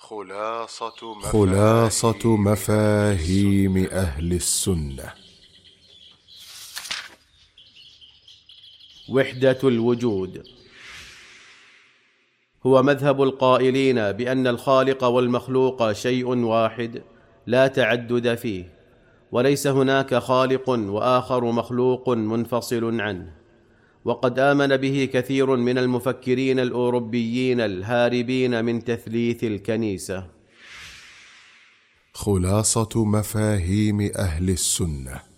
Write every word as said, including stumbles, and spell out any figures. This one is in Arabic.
خلاصة مفاهيم, خلاصة مفاهيم أهل السنة. وحدة الوجود هو مذهب القائلين بأن الخالق والمخلوق شيء واحد لا تعدد فيه، وليس هناك خالق وآخر مخلوق منفصل عنه. وقد آمن به كثير من المفكرين الأوروبيين الهاربين من تثليث الكنيسة. خلاصة مفاهيم أهل السنة.